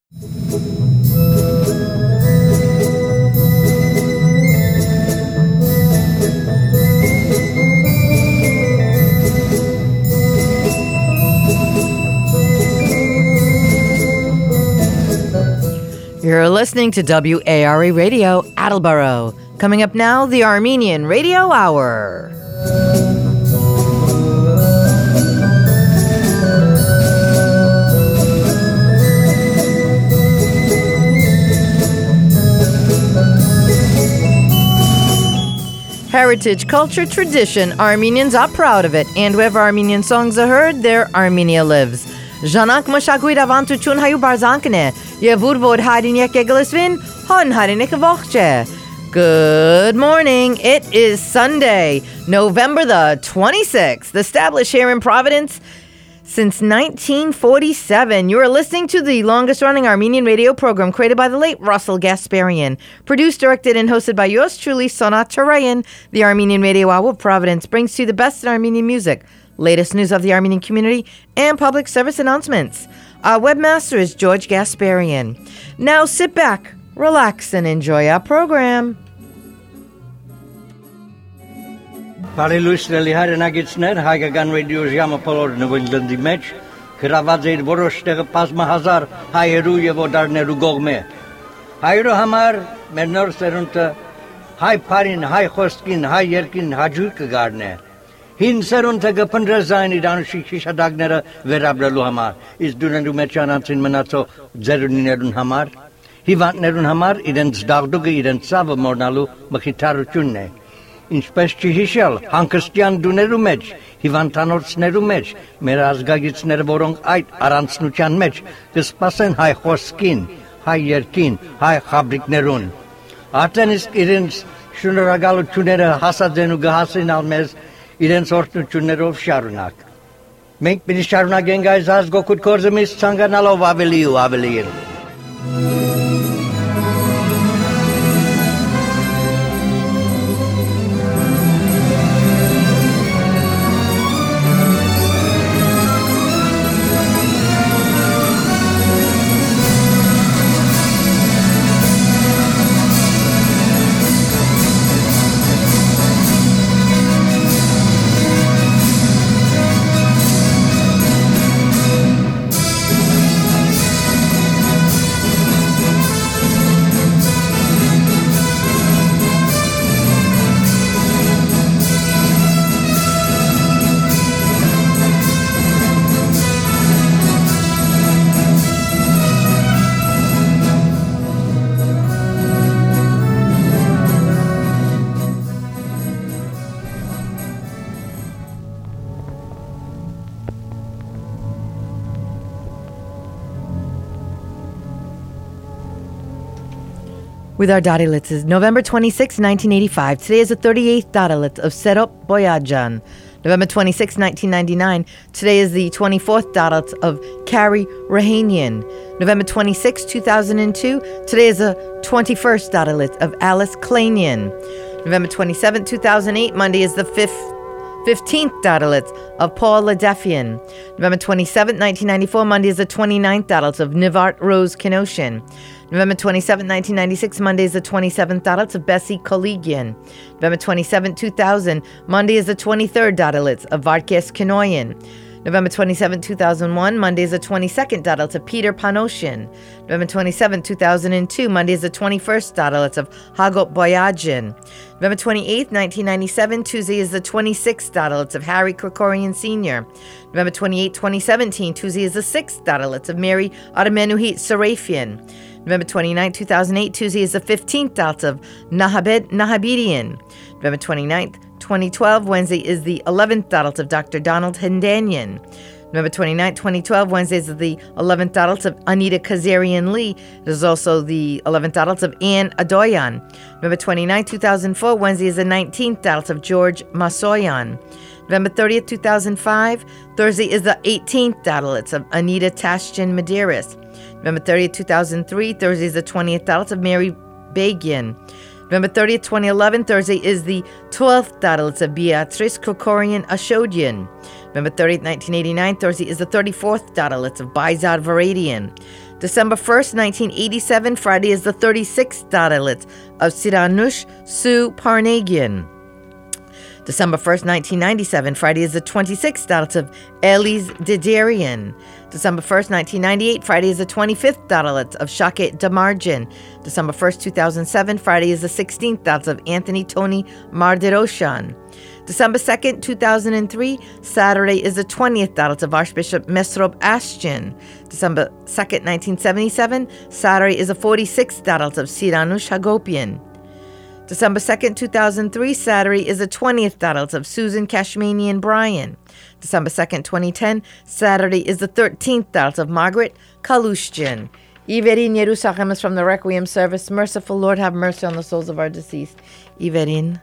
You're listening to WARE Radio, Attleboro. Coming up now, the Armenian Radio Hour. Heritage, culture, tradition. Armenians are proud of it. And wherever Armenian songs are heard, there Armenia lives. Zhanak Mashagui Ravantuchun Hayu Barzankane. Yevur Vod Harin Yekeglesvin, Hon Harin Ekavoche. Good morning. It is Sunday, November the 26th, established here in Providence since 1947. You are listening to the longest-running Armenian radio program created by the late Russell Gasparian, produced, directed, and hosted by yours truly, Sonat Tarayan. The Armenian Radio Hour of Providence brings to you the best in Armenian music, latest news of the Armenian community, and public service announcements. Our webmaster is George Gasparian. Now sit back, relax, and enjoy our program. Բարելույսների հայրենագիցներ հայկական ռադիո ժամը բոլոր նվիրդի մեջ գրաված էր որոշ տեղը բազմահազար հայերու եւ օտարներու գողմե հայերու համար մեր նոր սերունդը հայ բարին հայ խոսքին հայ երկին հաջուր կգարնե հին սերունդը կփնրզային իրանշի շիշադակները վերաբրելու համար իսկ դուներու մեջ անցին մնացող ձերունիներուն համար հիվանդներուն համար իրենց դաղդուկը իրենց ցավը մորնալու մխիթարությունն է Ինչպես չհիշել, հանգստյան դուներու մեջ, հիվանդանոցներու մեջ, մեր ազգագիցները, որոնք այդ առանցնության մեջ կսպասեն հայ խոսքին, հայ երկին, հայ խաբրիկներուն։ Արդեն իսկ իրենց շնորհակալությունները հասած են ու կհասնեն մեզ իրենց օրհնություններով շարունակ։ Մենք պիտի շարունակենք այս ազգօգուտ գործը միշտ ցանկանալով ավելի ու ավելի։ With our Dadilits is November 26, 1985. Today is the 38th Dadilit of Serop Boyajan. November 26, 1999. Today is the 24th Dadilit of Carrie Rahanian. November 26, 2002. Today is the 21st Dadilit of Alice Klanian. November 27, 2008. Monday is the 15th Dadilit of Paul Ladefian. November 27, 1994. Monday is the 29th Dadilit of Nivart Rose Kenoshan. November 27, 1996, Monday is the 27th Dadilit of Bessie Collegian. November 27, 2000, Monday is the 23rd Dadilit of Vartkes Kenoyan. November 27, 2001, Monday is the 22nd Dadilit of Peter Panoshin. November 27, 2002, Monday is the 21st Dadilit of Hagot Boyajin. November 28, 1997, Tuesday is the 26th Dadilit of Harry Krikorian Sr. November 28, 2017, Tuesday is the 6th Dadilit of Mary Armenuhit Serafian. November 29, 2008, Tuesday is the 15th Dadilit of Nahabidian. November 29th, 2012, Wednesday is the 11th Dadilit of Dr. Donald Hendanian. November 29, 2012, Wednesday is the 11th Dadilit of Anita Kazarian Lee. It is also the 11th Dadilit of Anne Adoyan. November 29, 2004, Wednesday is the 19th Dadilit of George Masoyan. November 30th, 2005, Thursday is the 18th Dadilit of Anita Tashjian Medeiros. November 30th, 2003, Thursday is the 20th Dadilit of Mary Bagian. November 30th, 2011, Thursday is the 12th Dadilit of Beatrice Krikorian Ashodian. November 30th, 1989, Thursday is the 34th Dadilit of Baizad Varadian. December 1st, 1987, Friday is the 36th Dadalit of Siranush Su Parnagian. December 1st, 1997, Friday is the 26th Dadalit of Elis Didarian. December 1st, 1998, Friday is the 25th Dadalit of Shaket Damarjan. December 1st, 2007, Friday is the 16th Dadalit of Anthony Tony Mardiroshan. December 2nd, 2003, Saturday is the 20th Dadalit of Archbishop Mesrop Ashtian. December 2nd, 1977, Saturday is the 46th Dadalit of Siranush Hagopian. December 2nd, 2003, Saturday is the 20th Dadalit of Susan Kashmanian Bryan. December 2nd, 2010, Saturday is the 13th Dadalit of Margaret Kalushjan. Iverin Yerushalayim is from the Requiem service. Merciful Lord, have mercy on the souls of our deceased. Iverin.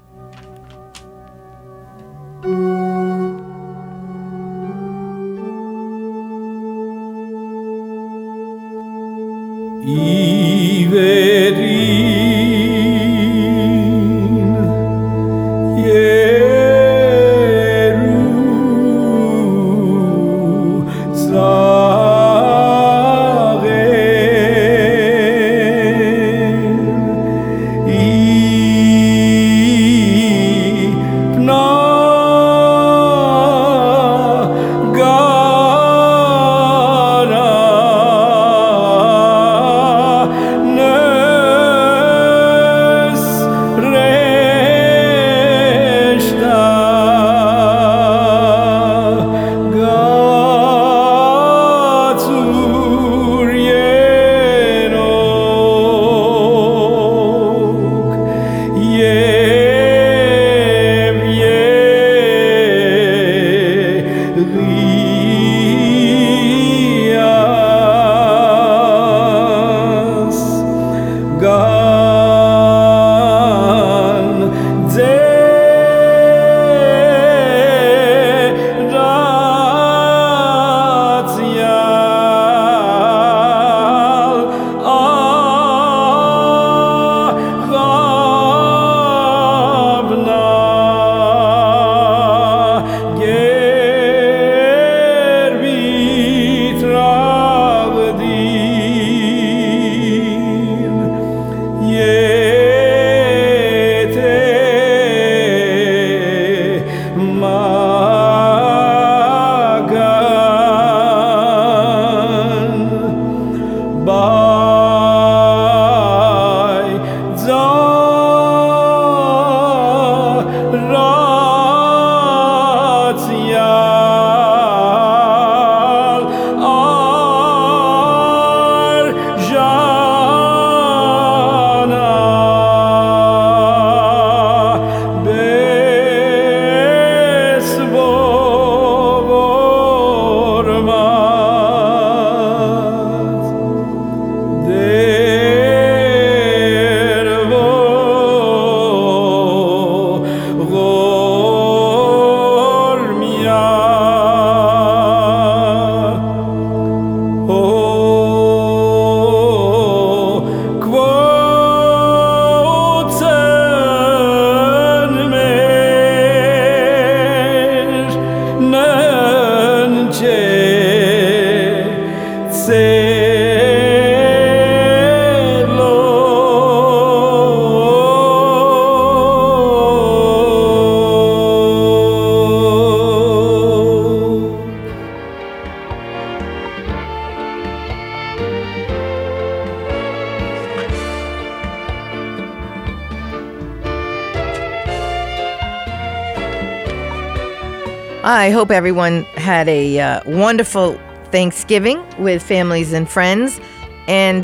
I hope everyone had a wonderful Thanksgiving with families and friends. And,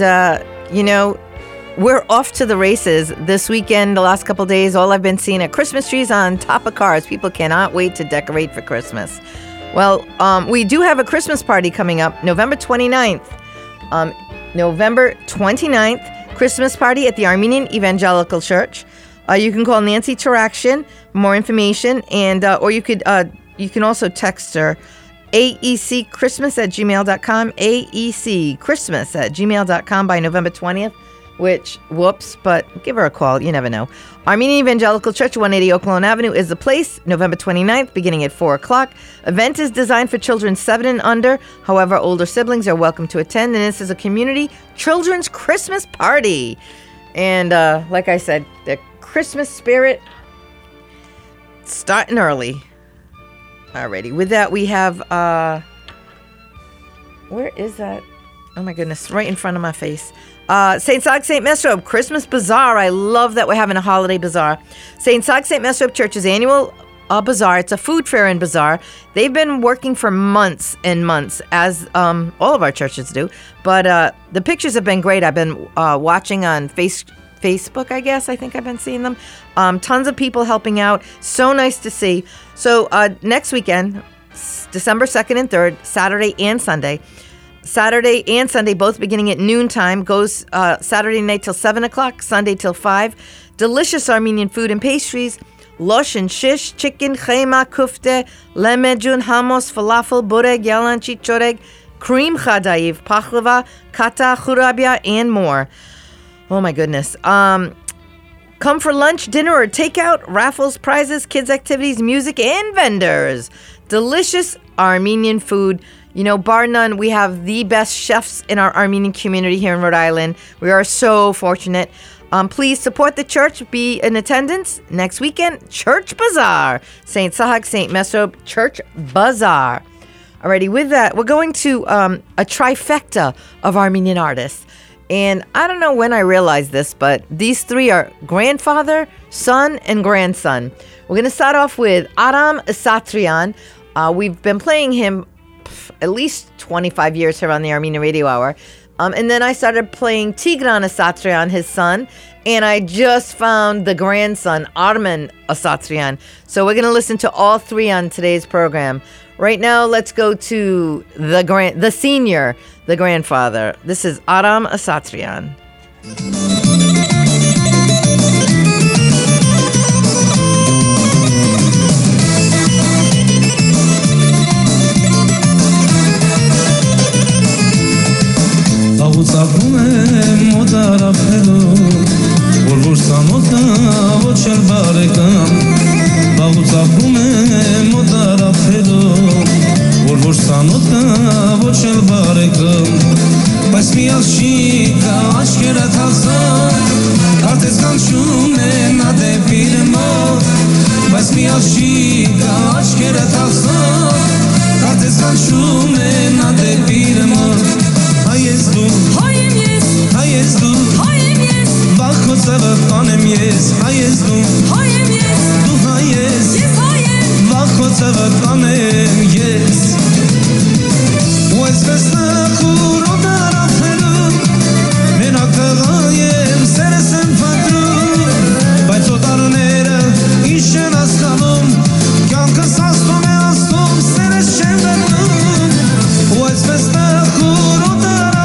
we're off to the races this weekend. The last couple days, all I've been seeing are Christmas trees on top of cars. People cannot wait to decorate for Christmas. Well, we do have a Christmas party coming up November 29th. November 29th, Christmas party at the Armenian Evangelical Church. You can call Nancy Tarakshin for more information, and or you can also text her aecchristmas@gmail.com, aecchristmas@gmail.com by November 20th. which, whoops, but give her a call. You never know. Armenian Evangelical Church, 180 Oak Lawn Avenue is the place, November 29th, beginning at 4 o'clock. Event is designed for children 7 and under. However, older siblings are welcome to attend, and this is a community children's Christmas party. And like I said, the Christmas spirit starting early. Alrighty, with that we have, where is that? Oh my goodness, right in front of my face. St. Sag St. Mesrob Christmas Bazaar. I love that we're having a holiday bazaar. St. Sag St. Mesrob Church's annual bazaar. It's a food fair and bazaar. They've been working for months and months, as all of our churches do. But the pictures have been great. I've been watching on Facebook, I guess. I think I've been seeing them. Tons of people helping out. So nice to see. So next weekend, December 2nd and 3rd, Saturday and Sunday. Saturday and Sunday, both beginning at noontime. Goes Saturday night till 7 o'clock, Sunday till 5. Delicious Armenian food and pastries. Losh and shish, chicken, chema, kufte, lemejun, hummus, falafel, bureg, yalan, chichoreg, cream chadaiv, pachlava, kata, churabia, and more. Oh my goodness. Come for lunch, dinner, or takeout, raffles, prizes, kids' activities, music, and vendors. Delicious Armenian food. You know, bar none, we have the best chefs in our Armenian community here in Rhode Island. We are so fortunate. Please support the church. Be in attendance next weekend. Church Bazaar. St. Sahag, St. Mesrob Church Bazaar. Alrighty, with that, we're going to a trifecta of Armenian artists. And I don't know when I realized this, but these three are grandfather, son, and grandson. We're going to start off with Aram Asatrian. We've been playing him at least 25 years here on the Armenian Radio Hour. And then I started playing Tigran Asatrian, his son, and I just found the grandson, Armen Asatrian. So we're going to listen to all three on today's program. Right now, let's go to the senior, the grandfather. This is Aram Asatrian. Աղուցակում եմ մոտարապելով, որ սանոտա ոչ էլ բարեկամ. Աղուցակում եմ մոտարապելով, որ սանոտա ոչ էլ բարեկամ. Բայց մի աղջիկա աչքերը թազան, կարծես կանչում է նա դեպի մոտ. Բայց մի աղջիկա աչքերը թազան, կարծես կանչում է նա դեպի մոտ. Հայես դու, հայեմ ես, հայես դու, հայեմ ես, վախ ծավը կանեմ ես, հայես դու, հայեմ ես, դու հայես, ես հայեմ, վախ ծավը կանեմ ես. Ու ես վստահ ուրոդար ապրում, մենակ տղա եմ, սերս եմ վադրում, բայց օտարները ինչ են ասկանում, կյանքս աստում է աստում, սերս չեմ վերնում. Ու ես վստահ ուրոդար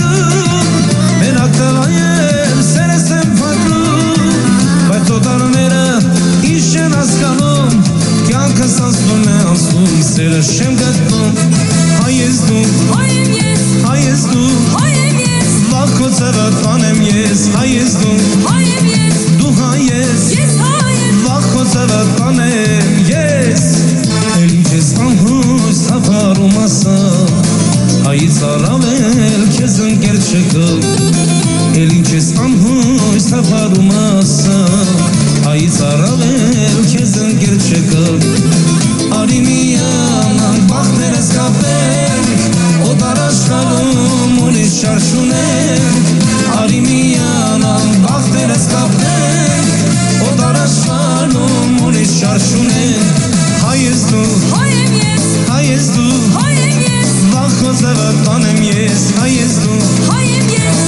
սերս եմ վադրում, բայց օտարները ինչ են ասկանում, կյանքս անցնում է անցնում, սերս չեմ գտնում. Հայես դու, հայեմ ես, հայես դու, հայեմ ես, վախ քո ծավը կանեմ ես, հայես դու, հայեմ ես, դու հայես, ես հայեմ, վախ քո ծավը կանեմ ես. Էլ ինչ ես անհույս թափառում ասա, հայից առավել քեզ ընկեր չկա. Էլ ինչ ես անհույս թափառում ասա, հայից առավել քեզ ընկեր չկա. Արի միանանք բախտերս կապենք, օտար աշխարհում ուրիշ շարժ ունենք. Արի միանանք բախտերս կապենք, օտար աշխարհում ուրիշ շարժ ունենք. Հայես դու, հայեմ ես, հայես դու, հայեմ ես, վախ քո ծավը կանեմ ես, հայես դու, հայեմ ես,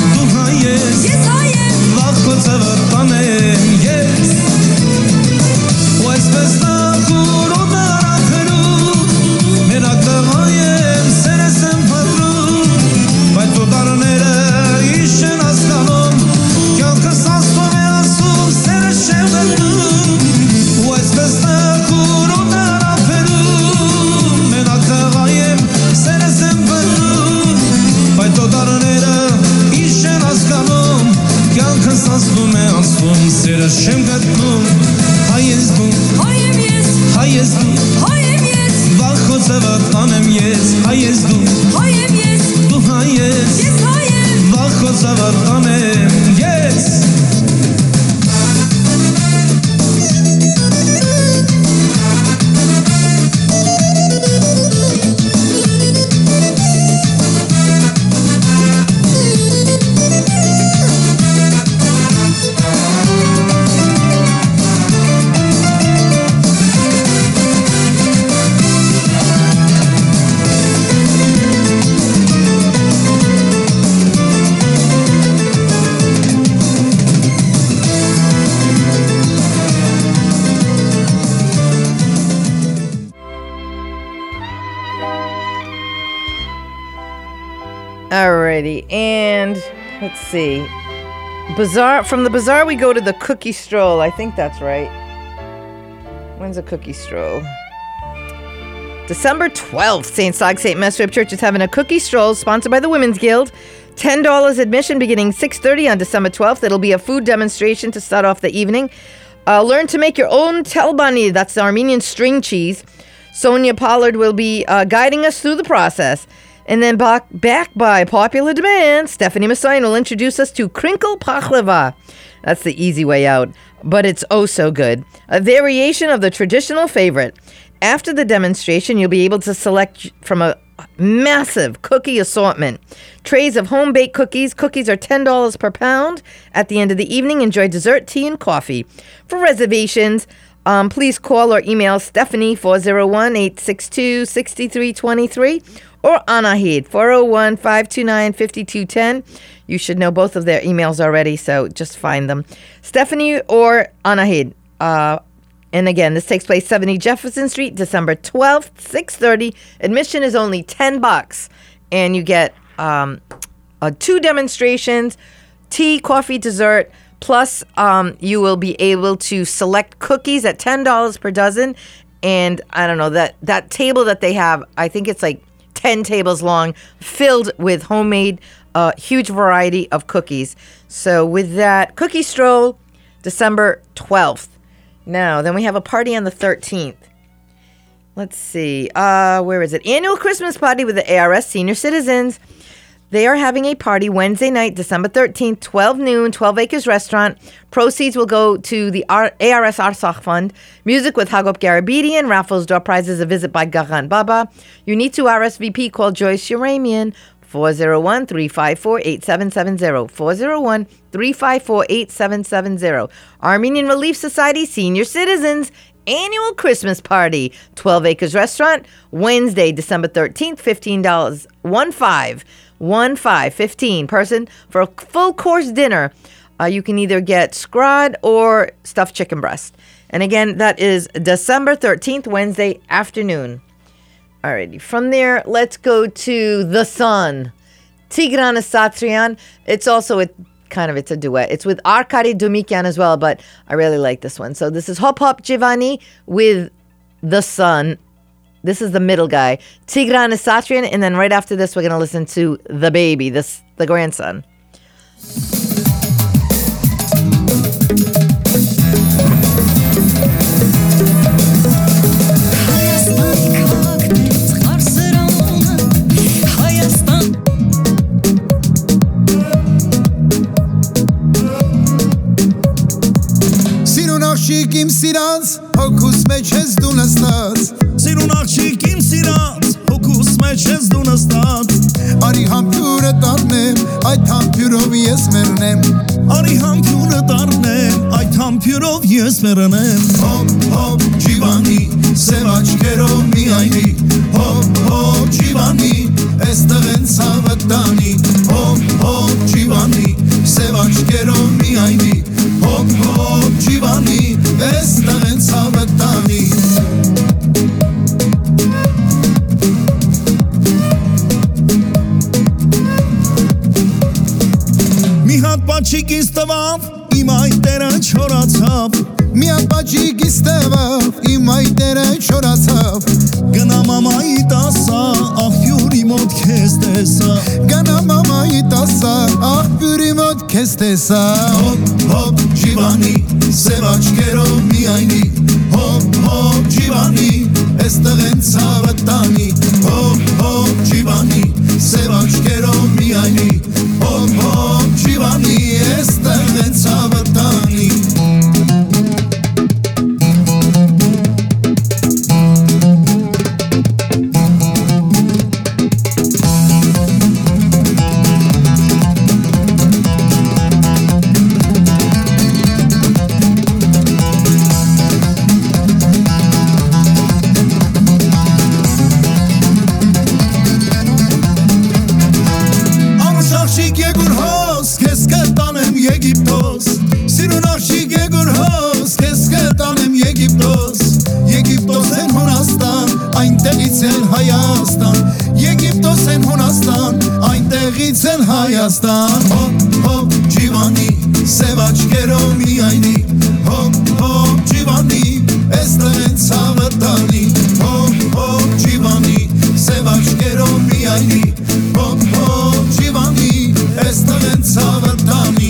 հայես դու Հայև ես, դու հայես ես հայև վախո զավարթան եմ ես Alrighty, and let's see. Bazaar, from the bazaar we go to the cookie stroll. I think that's right. When's a cookie stroll? December 12th, St. Stog St. Mesrib Church is having a cookie stroll sponsored by the Women's Guild. $10 admission beginning 6:30 on December 12th. It'll be a food demonstration to start off the evening. Learn to make your own telbani, that's the Armenian string cheese. Sonia Pollard will be guiding us through the process. And then back by popular demand, Stephanie Massayan will introduce us to crinkle pachlava. That's the easy way out, but it's oh so good. A variation of the traditional favorite. After the demonstration, you'll be able to select from a massive cookie assortment. Trays of home-baked cookies. Cookies are $10 per pound. At the end of the evening, enjoy dessert, tea, and coffee. For reservations, please call or email Stephanie 401-862-6323 or Anahid 401-529-5210. You should know both of their emails already, so just find them. Stephanie or Anahid. And again, this takes place 70 Jefferson Street, December 12th, 6:30. Admission is only $10, and you get 2 demonstrations, tea, coffee, dessert. Plus, you will be able to select cookies at $10 per dozen. And I don't know, that table that they have, I think it's like 10 tables long, filled with homemade, huge variety of cookies. So with that, cookie stroll, December 12th. Now, then we have a party on the 13th. Let's see, where is it? Annual Christmas party with the ARS senior citizens. They are having a party Wednesday night, December 13th, 12 noon, 12 Acres Restaurant. Proceeds will go to the ARS Arsach Fund. Music with Hagop Garabedian. Raffles, door prizes, a visit by Gagan Baba. You need to RSVP. Call Joyce Uramian, 401-354-8770. 401-354-8770. Armenian Relief Society Senior Citizens Annual Christmas Party, 12 Acres Restaurant, Wednesday, December 13th, $15. 15 person for a full course dinner. You can either get scrod or stuffed chicken breast. And again, that is December 13th, Wednesday afternoon. Alrighty, from there, let's go to The Sun. Tigran Asatrian. It's also it's a duet. It's with Arkady Dumikyan as well, but I really like this one. So this is Hop Hop Giovanni with The Sun. This is the middle guy, Tigran Asatrian, and then right after this, we're going to listen to The Baby, the grandson. Իմ սիրած, հոգուս մեջ ես դու նստած Սիրուն աղջիկ իմ սիրած, հոգուս մեջ ես դու նստած Արի համբյուրը դառնեմ, այդ համբյուրով ես մեռնեմ Արի համբյուրը դառնեմ, այդ համբյուրով ես մեռնեմ Հոպ, հոպ, ջիվանի, սև աչքերով միայնի Հոպ, հոպ, ջիվանի, էստեղ են ցավը տանի Հոպ, հոպ, ջիվանի, սև աչքերով միայնի Հոպ, հոպ, ջիվանի, էստեղ են ցավը տանի Մի հատ պաչիկ ինձ տվավ, իմ այտերը չորացավ Մի հատ պաչիկ ինձ տվավ, իմ այտերը չորացավ Գնա մամայի տասա, աղբյուրի մոտ քեզ տեսա Գնա մամայի տասա, աղբյուրի մոտ քեզ տեսա Հոպ, հոպ, ջիվանի, սև աչքերով միայնի Հոպ, հոպ, ջիվանի, էստեղ են ցավը տանի Հոպ, տեղից են Հայաստան Հոպ, հոպ, ջիվանի, սև աչքերով միայնի Հոպ, հոպ, ջիվանի, էստեղ են ցավը տանի Հոպ, հոպ, ջիվանի, սև աչքերով միայնի Հոպ, հոպ, ջիվանի, էստեղ են ցավը տանի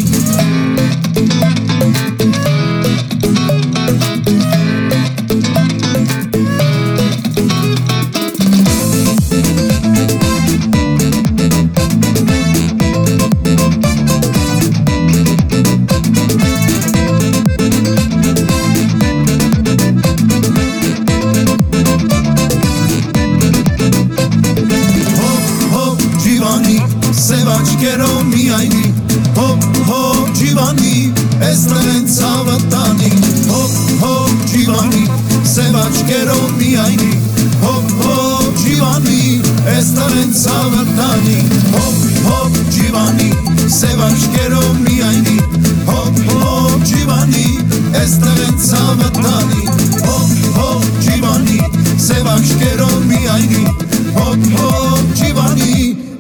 Աչքերով միայնի Հոպ, հոպ, ջիվանի, էստեղ են ցավը տանի Հոպ, հոպ, ջիվանի, սև աչքերով միայնի Հոպ, հոպ, ջիվանի, էստեղ են ցավը տանի Հոպ, հոպ, ջիվանի, սև աչքերով միայնի Հոպ, հոպ, ջիվանի, էստեղ են ցավը տանի Հոպ, հոպ, ջիվանի, սև աչքերով միայնի Հոպ, հոպ, ջիվանի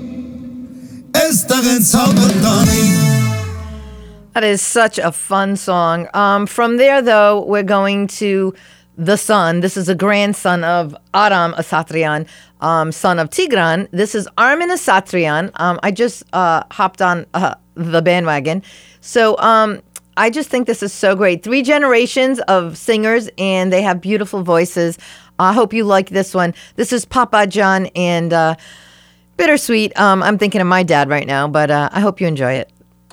That is such a fun song. From there, though, we're going to the son. This is a grandson of Aram Asatrian, son of Tigran. This is Armin Asatrian. I just hopped on the bandwagon. So I just think this is so great. 3 generations of singers, and they have beautiful voices. I hope you like this one. This is Papa John and... bittersweet. I'm thinking of my dad right now, but I hope you enjoy it.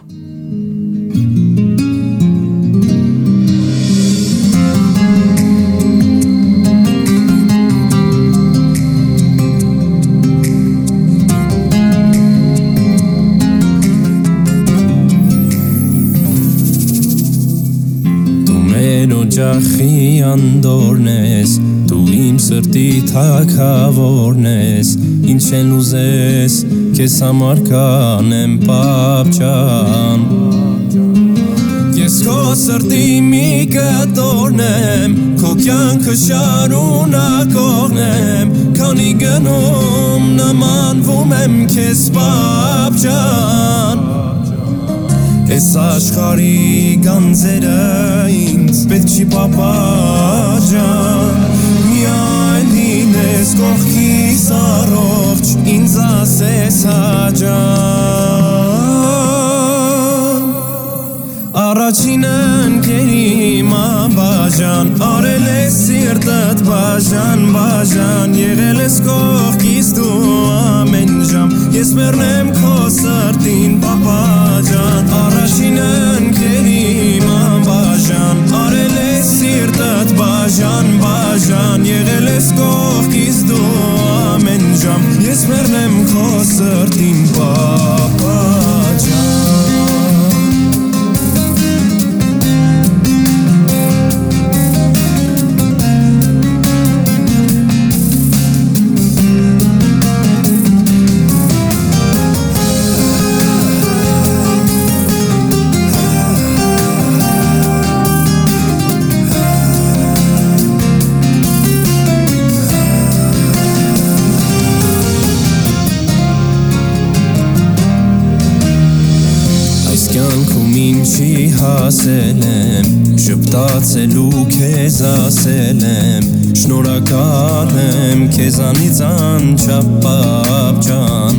Ջախի անդորնես դու իմ սրտի թագավորնես ինչ են ուզես քեզ համար կանեմ պապճան ես քո սրտի մի կտորնեմ քո կյանքը շարունակողնեմ քանի գնում նմանվում եմ քեզ պապճան Ես աշխարի գանձերը ինձ պետք չի պապաջան Միայն լինես կողքիս առողջ ինձ ասես հաջան Առաջին ընկերիմ ամբաժան Արել ես սիրտդ բաժան բաժան Եղել ես կողքիս դու ամեն ժամ Ես մեռնեմ քո սրտին պապաջան Առաջին ընկերիմ ամբաժան Արել ես սիրտդ բաժան բաժան Եղել ես կողքիս դու ամեն ժամ Ես մեռնեմ քո սրտին պապաջան հասել եմ Շպտացելու քեզ ասել եմ Շնորհակալ եմ քեզանից անչափ ջան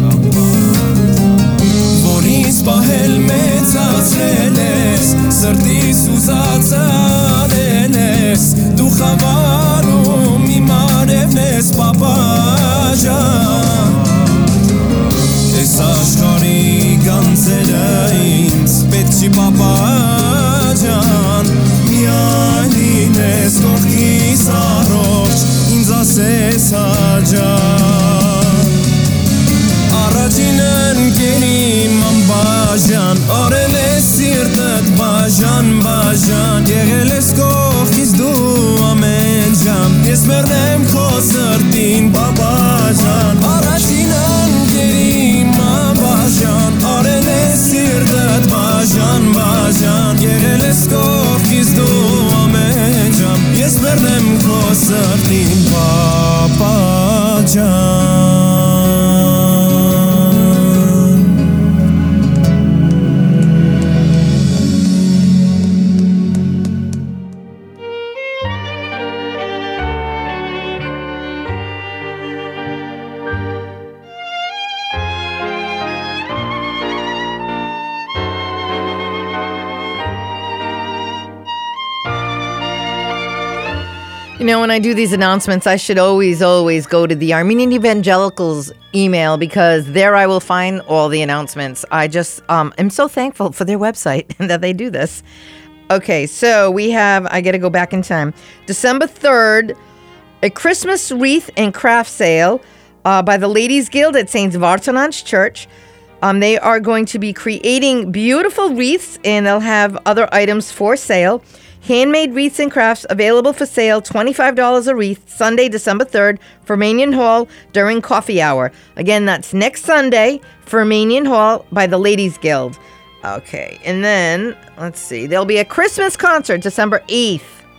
Որ ինձ պահել մեծացրել ես Սրտիս ուզածը արել ես Դու խավարում իմ արևն ես պապա ջան Ես աշխարի գանձերը ինձ պետք չի պապաջան Միայն լինես կողքիս առողջ ինձ ասես հաջան Առաջին ընկերիմ ամբաժան Արել ես սիրտդ բաժան բաժան Եղել ես կողքիս դու ամեն ժամ Ես մեռնեմ քո սրտին պապաջան Առաջին ընկերիմ ամբաժան Արել ես սիրտդ բաժան բաժան Եղել ես կողքիս դու ամեն ժամ Ես մեռնեմ քո սրտին պապաջան When I do these announcements, I should always go to the Armenian Evangelicals email, because there I will find all the announcements. I just am so thankful for their website and that they do this. Okay, so we have, I got to go back in time, December 3rd, a Christmas wreath and craft sale by the Ladies Guild at St. Vartanans Church. They are going to be creating beautiful wreaths, and they'll have other items for sale. Handmade wreaths and crafts available for sale, $25 a wreath, Sunday, December 3rd, Fermanian Hall during coffee hour. Again, that's next Sunday, Fermanian Hall by the Ladies Guild. Okay, and then, let's see, there'll be a Christmas concert December 8th.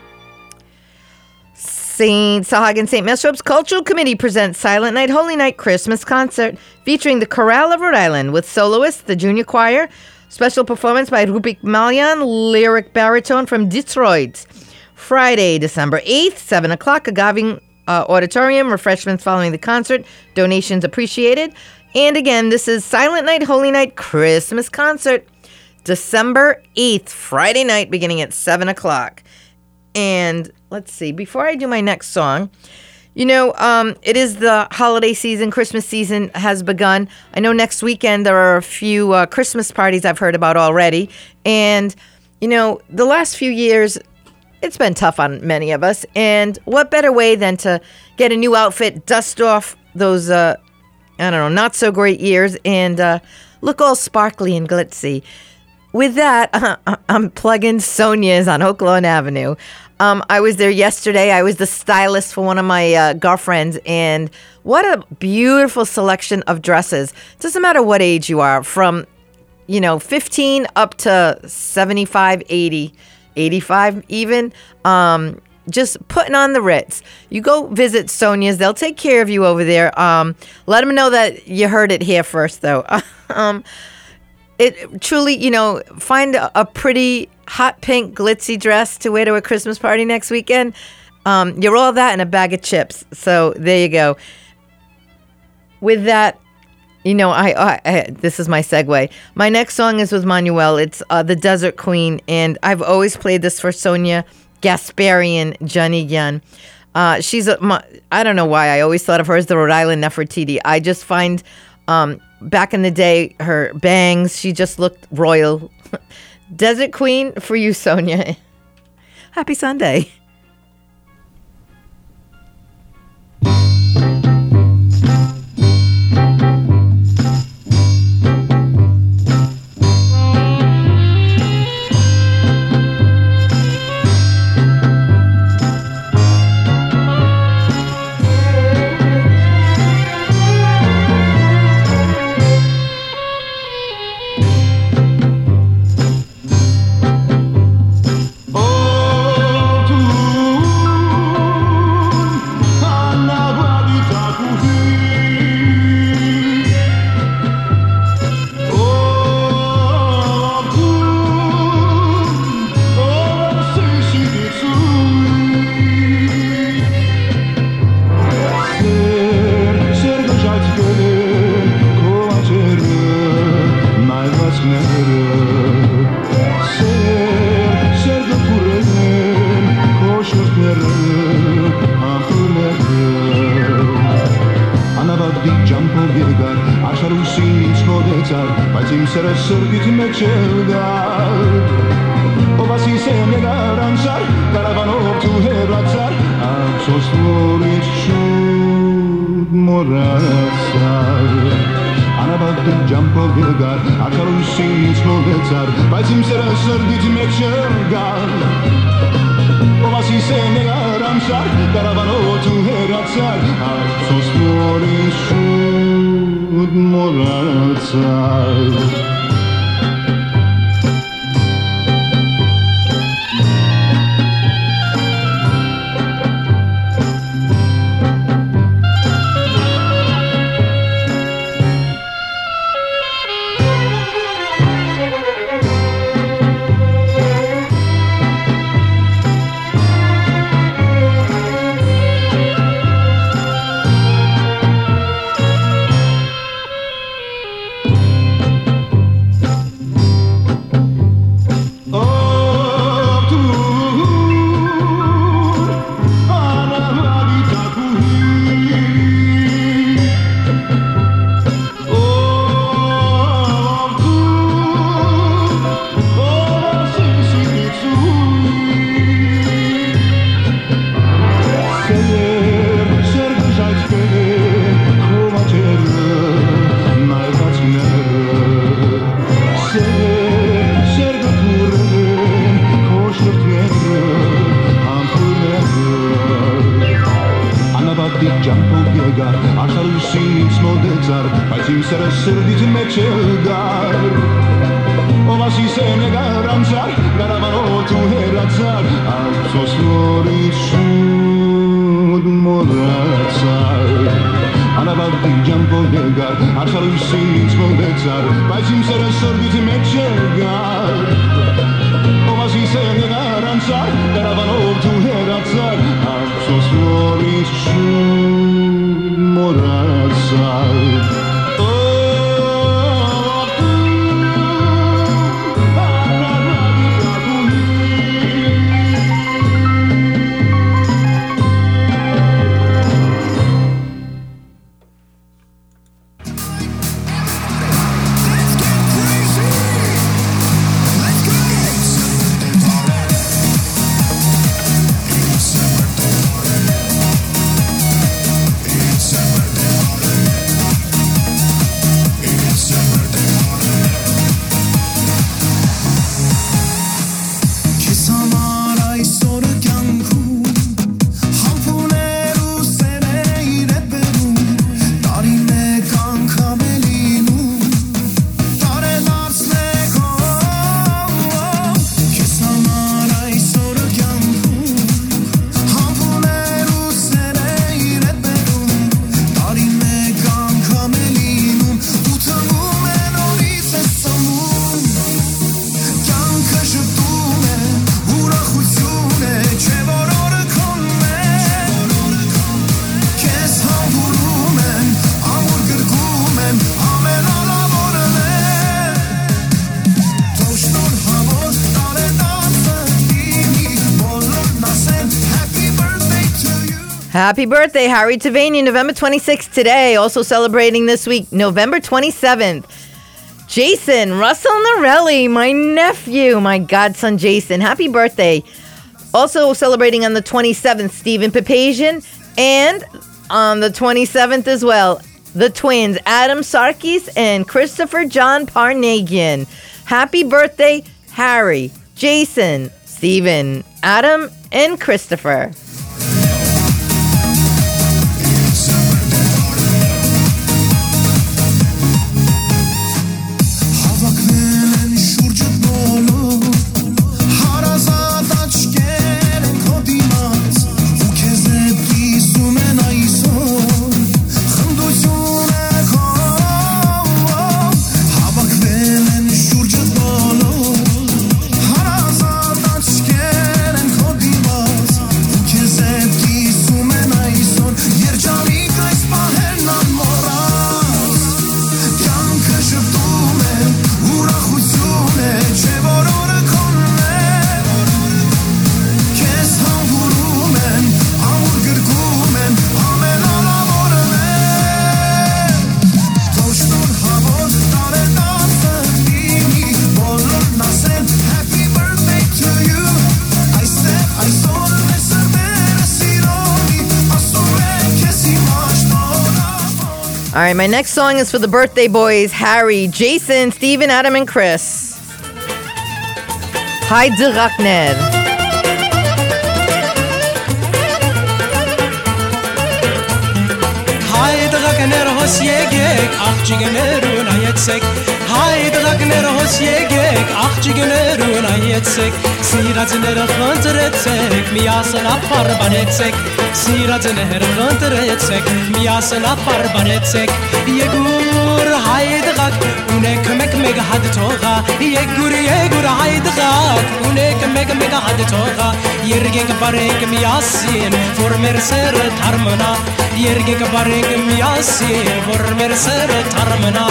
St. Sahag and St. Mesrop's Cultural Committee presents Silent Night, Holy Night Christmas Concert featuring the Chorale of Rhode Island with soloists, the Junior Choir, special performance by Rupik Malyan, lyric baritone from Detroit. Friday, December 8th, 7 o'clock, Agaving Auditorium, refreshments following the concert, donations appreciated. And again, this is Silent Night, Holy Night Christmas Concert, December 8th, Friday night, beginning at 7 o'clock. And let's see, before I do my next song, it is the holiday season. Christmas season has begun. I know next weekend there are a few Christmas parties I've heard about already. And, the last few years, it's been tough on many of us. And what better way than to get a new outfit, dust off those, not so great years, and look all sparkly and glitzy. With that, I'm plugging Sonia's on Oak Lawn Avenue. I was there yesterday. I was the stylist for one of my girlfriends, and what a beautiful selection of dresses. Doesn't matter what age you are, from 15 up to 75, 80, 85 even. Just putting on the Ritz. You go visit Sonia's. They'll take care of you over there. Let them know that you heard it here first, though. It truly, find a pretty hot pink glitzy dress to wear to a Christmas party next weekend. You're all that and a bag of chips. So there you go. With that, I this is my segue. My next song is with Manuel. It's The Desert Queen, and I've always played this for Sonia Gasparian Janigyan. She's I don't know why I always thought of her as the Rhode Island Nefertiti. I just find back in the day, her bangs, she just looked royal. Desert Queen for you, Sonia. Happy Sunday. ծար, բայց իմ սերը սրդից մեջ գար Ով ասիս է նգար անցար, գարավանոտ ու հերացար Ափսոս որ իր շուտ մոռացար Անավարդի ջամփով գար, արշալույսից մոտեցար Բայց իմ սերը սրդից մեջ գար Ով ասիս է նգար անցար, գարավանոտ ու հերացար Ափսոս որ իր շուտ մոռացար Happy birthday, Harry Tavania, November 26th today. Also celebrating this week, November 27th. Jason Russell Norelli, my nephew, my godson Jason. Happy birthday. Also celebrating on the 27th, Stephen Papazian. And on the 27th as well, the twins, Adam Sarkis and Christopher John Parnagian. Happy birthday, Harry, Jason, Stephen, Adam, and Christopher. All right, my next song is for the birthday boys, Harry, Jason, Stephen, Adam, and Chris. Haydi Ragnar. Haydi Ragnar hos yegek, achchigenerun ayetsek. Haydi Ragnar hos yegek, achchigenerun ayetsek. Sirazner khontretsek, miyasan apar banetsek. Sirazner khontretsek, miyasan apar banetsek. Yegur haydi rag, unek meg had toga. Yegur haydi rag, unek meg had toga. Yergek barek miyasin, for mercer tarmana. Yergek barek miyasin, for mercer tarmana.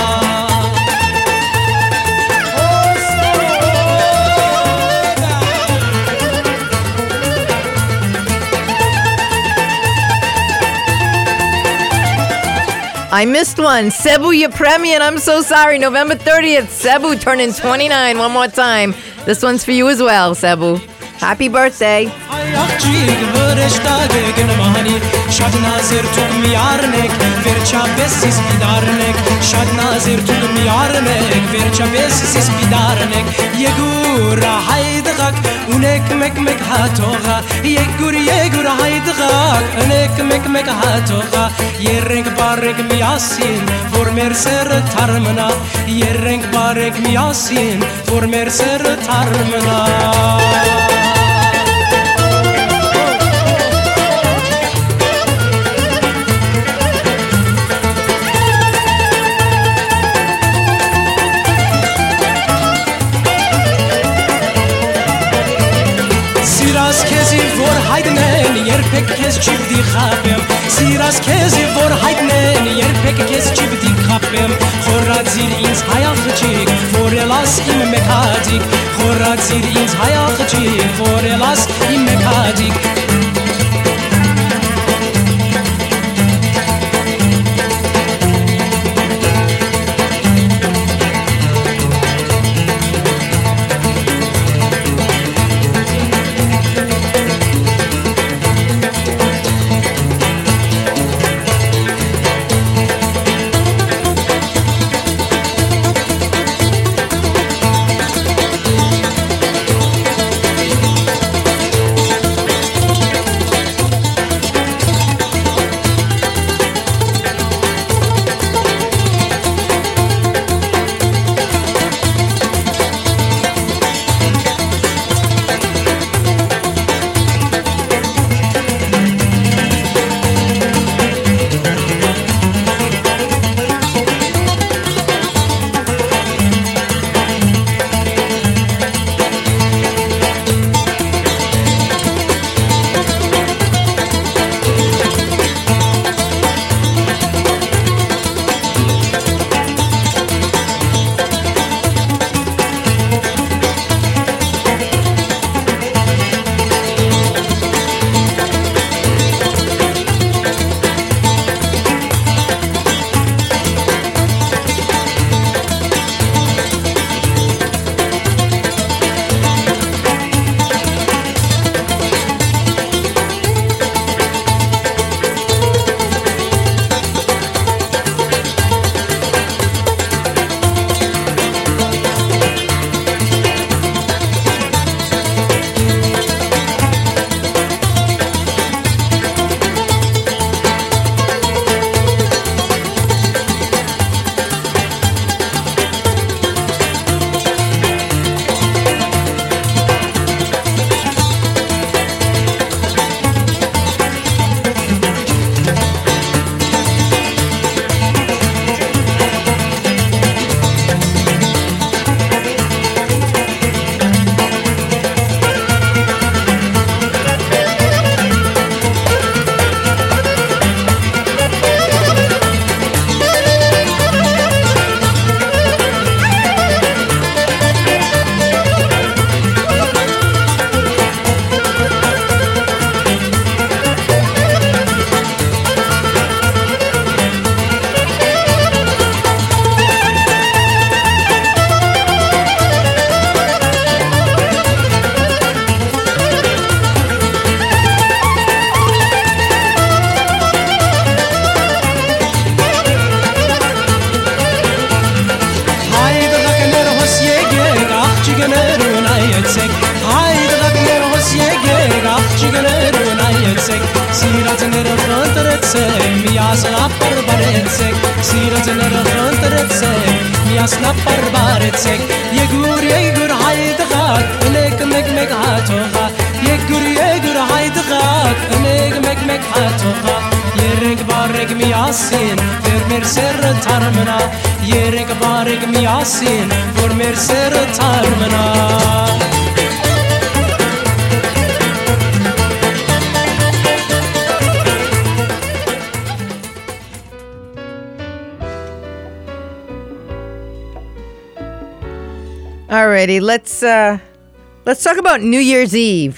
I missed one. Cebu Yepremian, I'm so sorry. November 30th, Cebu turning 29 one more time. This one's for you as well, Cebu. Happy birthday. Աղջիկ վրեշտագ նմանի Շատ նազեր թուկ մի արնեք Վերջապես իս պիդարնեք Շատ նազեր թուկ մի արնեք Վերջապես իս պիդարնեք Եգուր հայդղակ Ունեք մեկ հատողա Եգուր հայդղակ Ունեք մեկ հատողա Երենք բարեք միասին Որ մեր սերը թարմնա Երենք բարեք միասին Որ մեր սերը թարմնա Սիրաս քեզի որ հայտնեն երբեք քեզ չի պիտի խաբեմ Սիրաս քեզի որ հայտնեն երբեք քեզ չի պիտի խաբեմ Խորացիր ինձ հայ աղջիկ որ ելաս իմ մեկ հատիկ Խորացիր ինձ հայ աղջիկ որ ելաս իմ մեկ հատիկ Alrighty, let's talk about New Year's Eve.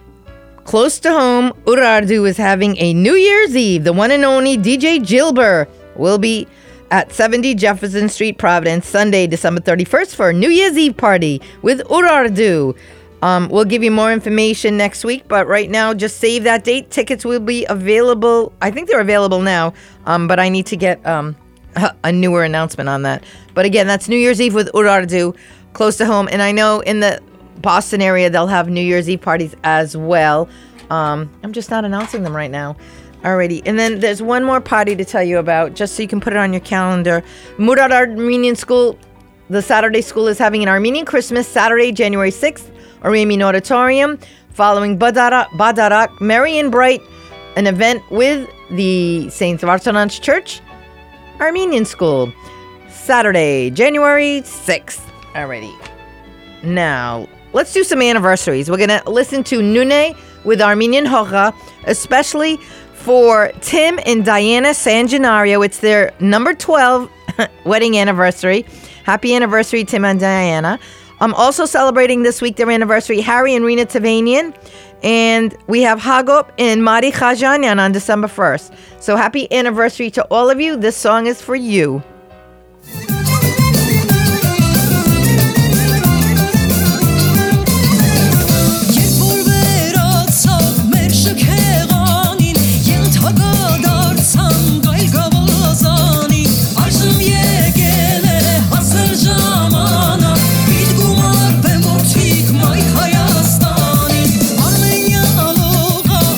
Close to home, Urartu is having a New Year's Eve. The one and only DJ Gilbert will be at 70 Jefferson Street, Providence, Sunday, December 31st for a New Year's Eve party with Urartu. We'll give you more information next week, but right now, just save that date. Tickets will be available. I think they're available now, but I need to get a newer announcement on that. But again, that's New Year's Eve with Urardu, close to home. And I know in the Boston area, they'll have New Year's Eve parties as well. I'm just not announcing them right now. Alrighty, and then there's one more party to tell you about, just so you can put it on your calendar. Murad Armenian School, the Saturday school, is having an Armenian Christmas Saturday, January 6th, Armenian Auditorium, following Badarak, Merry and Bright, an event with the Saints of Artananch Church Armenian School, Saturday, January 6th. Alrighty, now let's do some anniversaries. We're gonna listen to Nune with Armenian Hocha, especially for Tim and Diana San Gennaro. It's their number 12 wedding anniversary. Happy anniversary, Tim and Diana. I'm also celebrating this week their anniversary, Harry and Rina Tavanian. And we have Hagop and Mari Khajanyan on December 1st. So happy anniversary to all of you. This song is for you.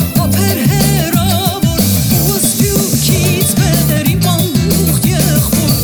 Ուսպյուքից բերիմ բանդուղ եղբոր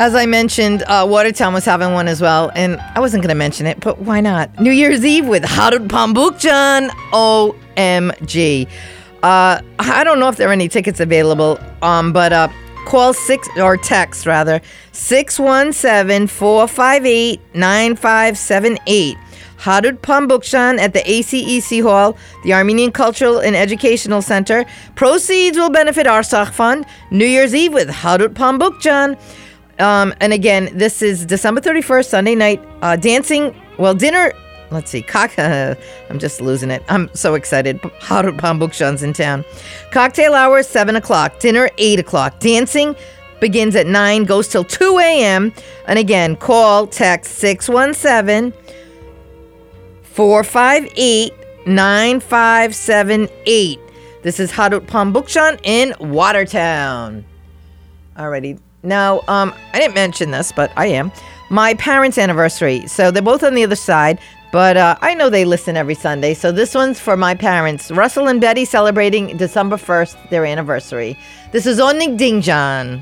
As I mentioned, Watertown was having one as well, and I wasn't going to mention it, but why not? New Year's Eve with Harut Pambukjan, OMG. I don't know if there are any tickets available, but call text 617-458-9578. Harut Pambukjan at the ACEC Hall, the Armenian Cultural and Educational Center. Proceeds will benefit Arsach Fund. New Year's Eve with Harut Pambukjan. And again, this is December 31st, Sunday night. Dancing, dinner. Let's see. I'm just losing it. I'm so excited. Harut Pambukjan's in town. Cocktail hour, 7 o'clock. Dinner, 8 o'clock. Dancing begins at 9, goes till 2 a.m. And again, call, text 617-458-9578. This is Harut Pambukjan in Watertown. Alrighty. Now, I didn't mention this, but I am. My parents' anniversary. So they're both on the other side, but I know they listen every Sunday. So this one's for my parents. Russell and Betty celebrating December 1st, their anniversary. This is Onig Dingjan.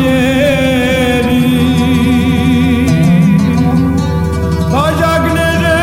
Ajagner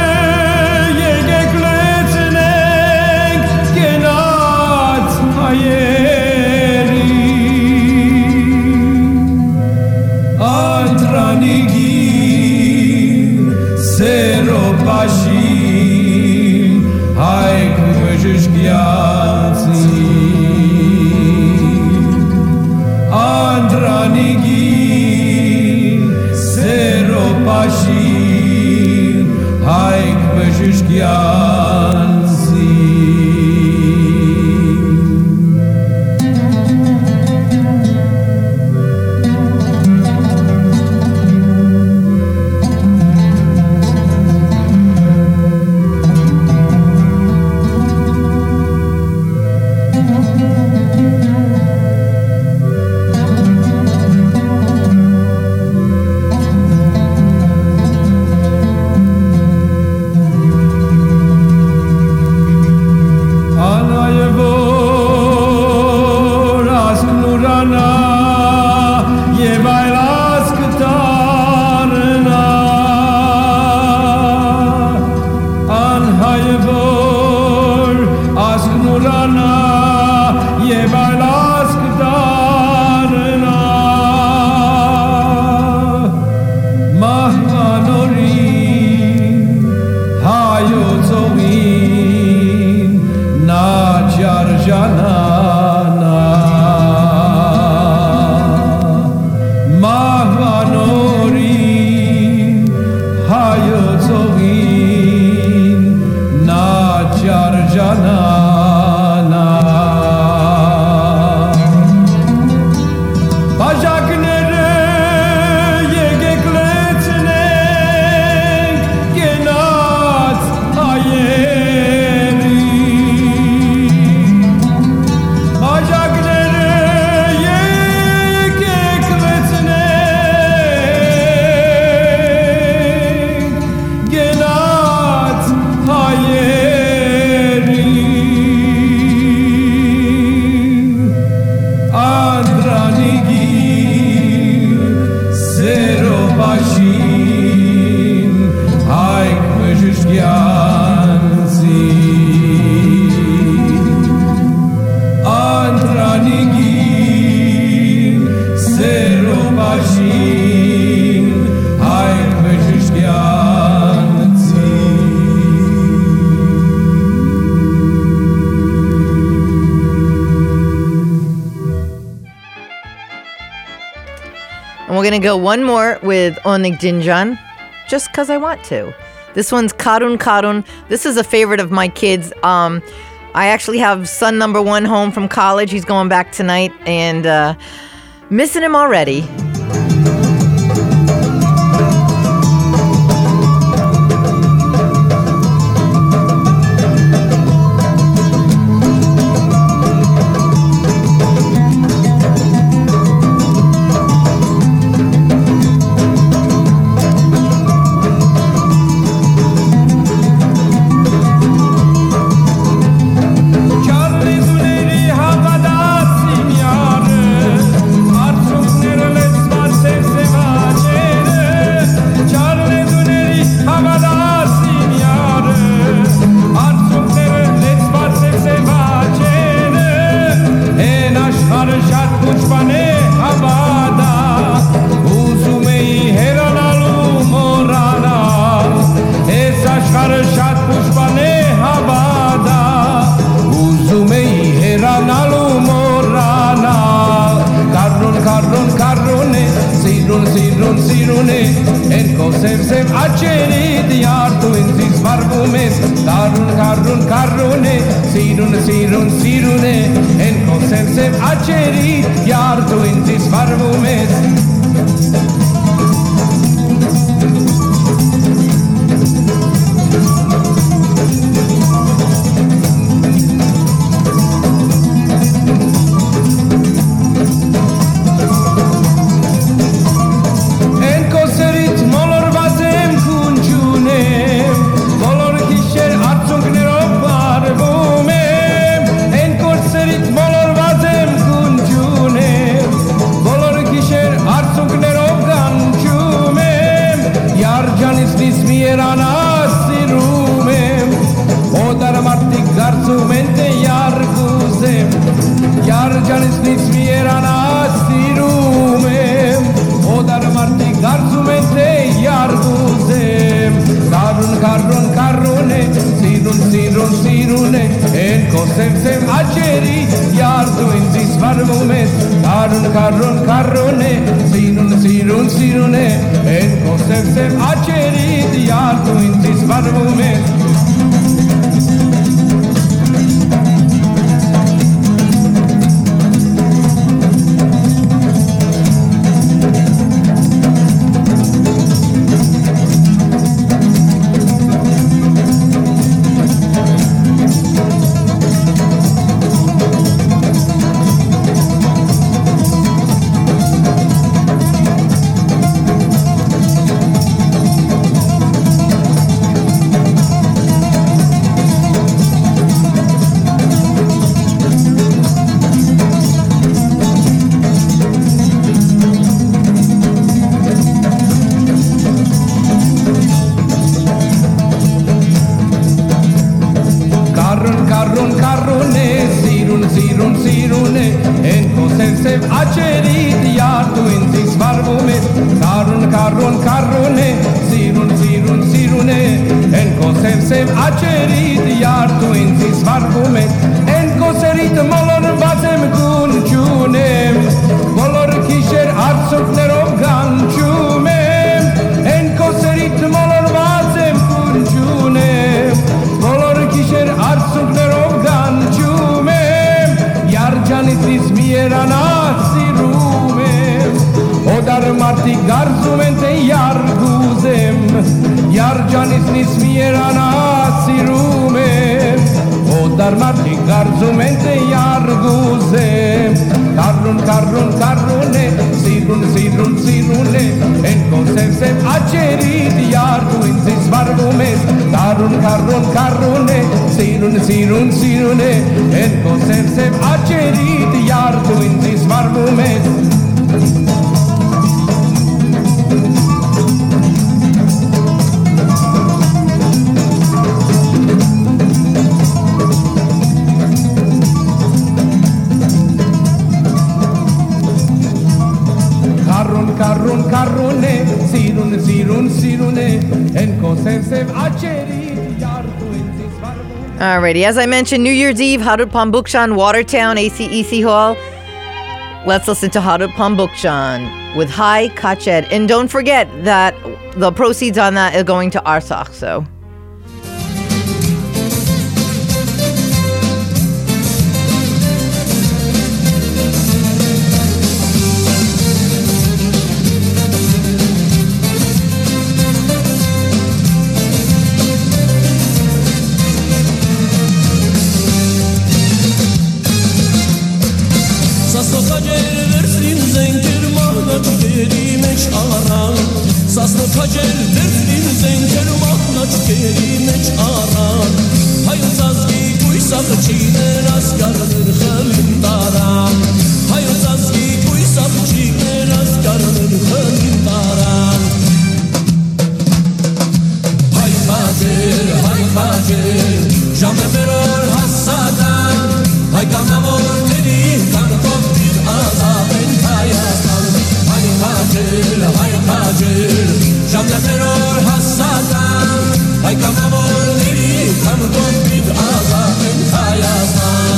And we're going to go one more with Onik Jinjan, just because I want to. This one's Karun Karun. This is a favorite of my kids. I actually have son number 1 home from college. He's going back tonight, and missing him already. Alrighty, as I mentioned, New Year's Eve, Harut Pambukshan, Watertown, ACEC Hall. Let's listen to Harut Pambukshan. with Hai Kached. And don't forget that the proceeds on that are going to Arsach, so... Sasno kacel dertlin zenker mahnaç gerimeç aran Hayırzazgi kuysak çiğner askardır hılindaran Hayırzazgi kuysak çiğner askardır hılindaran Hay Kacer, jame beror hassadan Hay gamamor dedi kankom bir azaben kayasan Hay Kacer, jame beror hassadan Hay gamamor dedi kankom bir azaben kayasan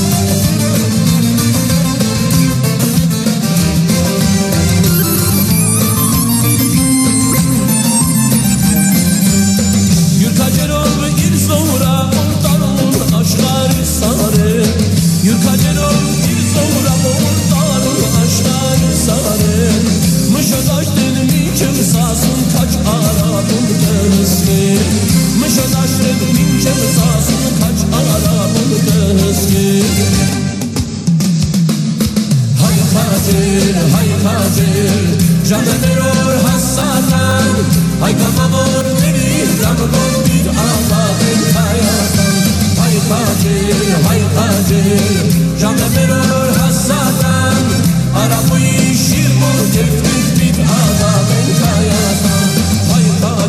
Jame beror hassadan Hay gamamor nevi gamamor bir azaben kayasan Hay Kacer Jame beror hassadan Arabuyi şirmur teftiz bir azaben kayasan Hay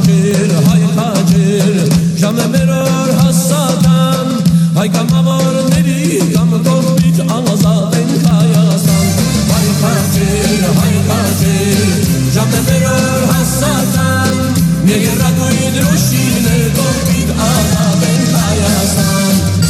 Kacer Jame beror hassadan Hay gamamor nevi gamamor bir azaben kayasan Hay Kacer Jame beror hassadan Niye ragoyin roshine Gopid azaben kayasan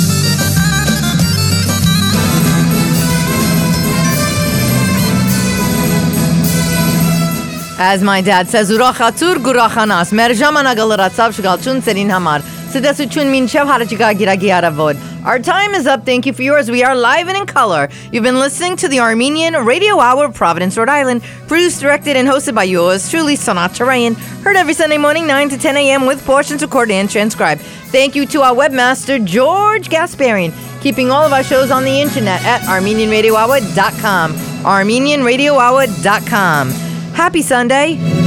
As my dad says, Urachatur gurachanas. Merjama nagalatsav shgalchun serin hamar. Sidasuchun min chev harachiga giragi aravod. Our time is up. Thank you for yours. We are live and in color. You've been listening to the Armenian Radio Hour of Providence, Rhode Island. Produced, directed, and hosted by yours truly, Sanat Charayan. Heard every Sunday morning, 9 to 10 a.m. with portions recorded and transcribed. Thank you to our webmaster, George Gasparian, keeping all of our shows on the internet at ArmenianRadioHour.com. ArmenianRadioHour.com. Happy Sunday.